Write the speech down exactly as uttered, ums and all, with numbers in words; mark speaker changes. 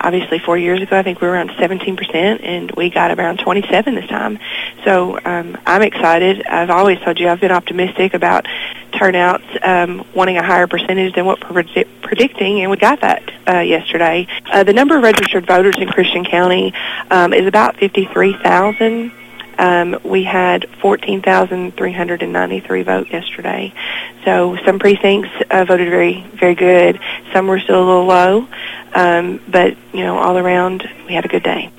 Speaker 1: obviously four years ago, I think we were around seventeen percent, and we got around twenty-seven this time. So um, I'm excited. I've always told you I've been optimistic about turnouts, um, wanting a higher percentage than what we're predi- predicting, and we got that uh, yesterday. Uh, the number of registered voters in Christian County um, is about fifty-three thousand. Um, we had fourteen thousand three hundred ninety-three vote yesterday. So some precincts uh, voted very, very good. Some were still a little low. Um, but, you know, all around, we had a good day.